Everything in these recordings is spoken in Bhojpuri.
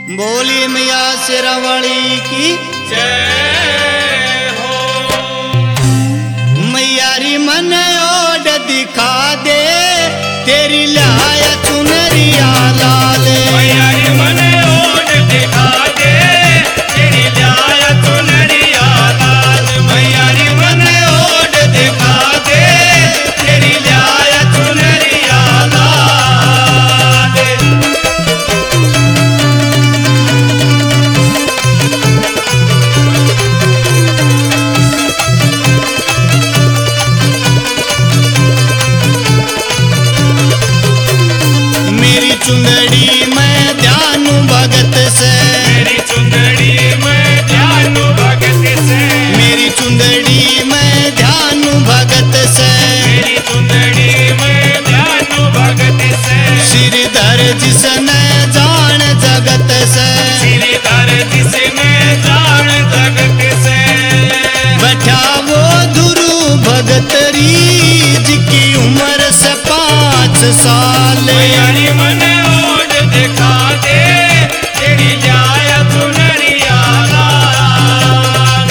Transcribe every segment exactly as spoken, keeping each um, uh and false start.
बोली मैया शेरावाली की जय हो। मैया री मन ओड दिखा दे तेरी लाया चुनरिया लाल। मैया री मन ओड दिखा दे तेरी लाया चुनरिया लाल। मैया री मन ओड दिखा दे तेरी लाया चुनरिया लाल। मेरी चुंदड़ी में ध्यान भगत से, मेरी चुंदड़ी में ध्यान भगत से, मेरी चुंदड़ी में ध्यान भगत से, मेरी चुंदड़ी में ध्यान भगत से। श्रीधर जिसने जान जगत से, श्रीधर जिसने जान जगत से। बैठा वो धुरु भगत रीज की उम्र से पाँच साल। मैया री मन ओड दिखा दे तेरी लाया चुनरिया लाल।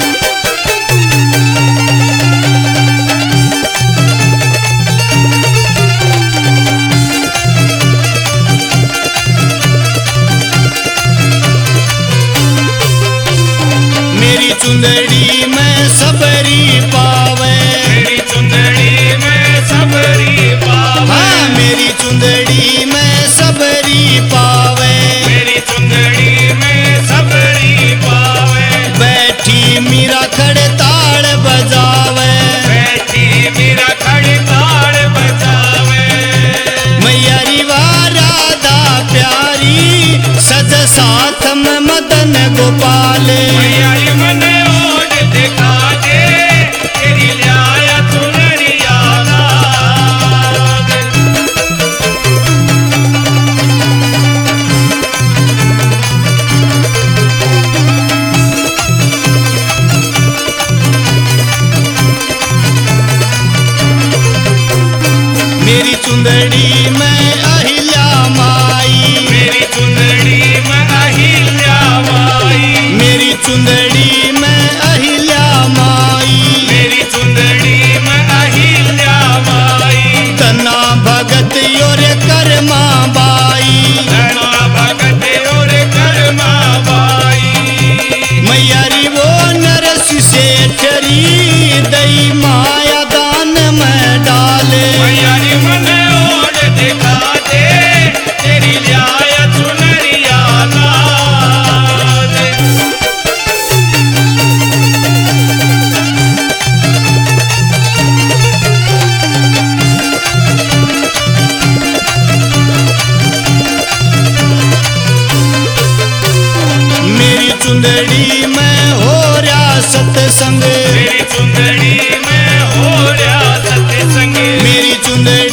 मेरी चुंदड़ी में सबरी पावे, मेरी चुंदड़ी में सबरी पावे। हाँ मेरी चुंदड़ी में सबरी पावे। मेरी चुंदड़ी में सबरी पावे। बैठी मीरा खड़े ताड़ बजावे, बैठी मेरा खड़ी ताड़ बजावे। मैया री वाह राधा प्यारी सज साथ में मदन गोपाल। मैया री मन ओड दिखा दे तेरी लाया चुनरिया लाल। मेरी चुंदड़ी में अहिल्या माई, मेरी चुंदड़ी में अहिल्या माई। मेरी चुंदड़ी में अहिल्या माई। मेरी चुंदड़ी में अहिल्या माई। तना भगत योर कर्मा बाई, धना भगत और कर्मा बाई। मैया री वो नरस सेठरी दई माया दान में डाले। मैया री मन ओड दिखा दे तेरी लाया चुनरिया लाल। मेरी चुंदड़ी में हो रहा सत्संग, मेरी चुंदड़ी में हो रहा सत्संग। मेरी चुंदड़ी